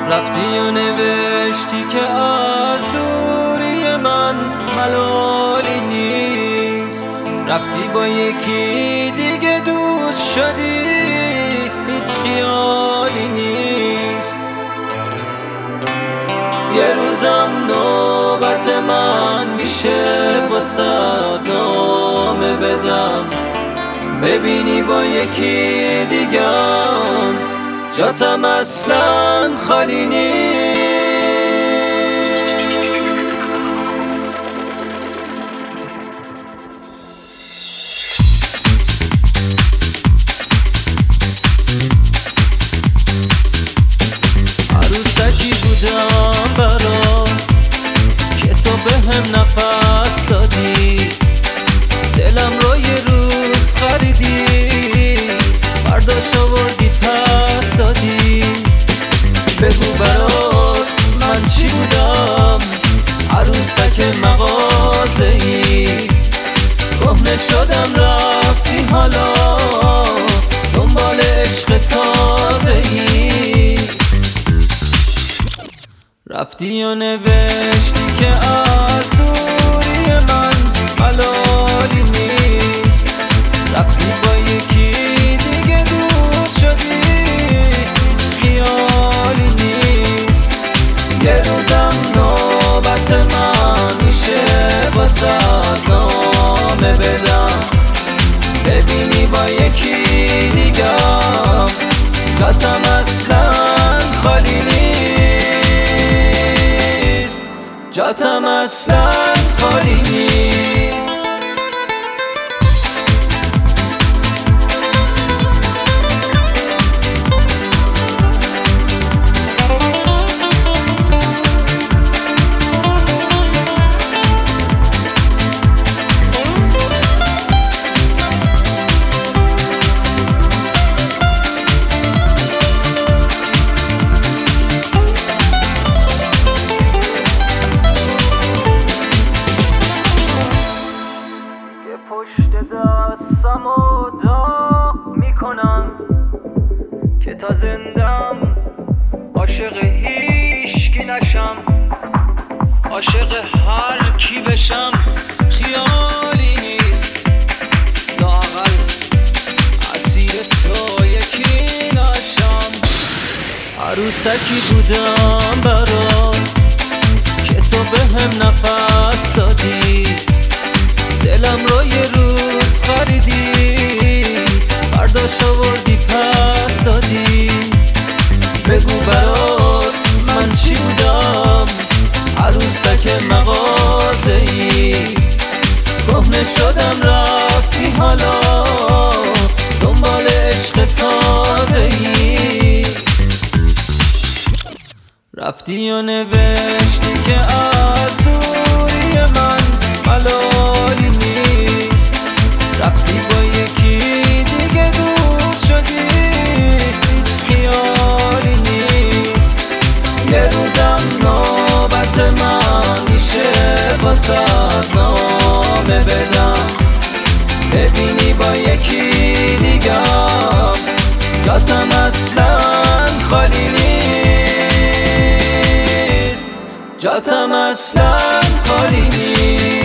رفتی و نوشتی که از دوری من ملالی نیست. رفتی با یکی دیگه دوست شدی، هیچ خیالی نیست. یه روزم نوبت من میشه واسه نامه بدم، ببینی با یکی دیگم جاتم اصلا خالی نیست. عروسکی بودم برات که تو بهم نفس دادی، دلم رو یه روز خریدی، برداشت آوردی پس دادی. بگو برات من چی بودم، عروسک مغازه‌ای، کهنه شدم رفتی حالا دنبال عشق تازه‌ای. رفتی و نوشتی که از دوری من ملالی نیست. رفتی با یکی دیگه دوست شدی، هیچ خیالی نیست. یه روزم نوبت من میشه واسه نامه بدم، ببینی با یکی دیگم جاتم اصلا خالی نیست، جاتم اصلا خالی نیست. پشت دستم و داغ میکنم که تا زندم عاشق هیچکی نشم، عاشق هر کی بشم خیالی نیست. لااقل اسیر تو یکی نشم. عروسکی بودم برات که تو بهم نفس دادی، دلم رو یه روز خریدی، برداشت آوردی پس دادی. بگو برات من چی بودم، عروسک مغازه‌ای، کهنه شدم رفتی حالا دنبال عشق تازه‌ای. رفتی و نوشتی که از دوری من ملالی نیست. رفتی با یکی دیگه دوست شدی، هیچ خیالی نیست. یه روزم نوبت من میشه واسه نامه بدم، ببینی با یکی دیگم جاتم اصلا خالی نیست، جاتم اصلا خالی نیست.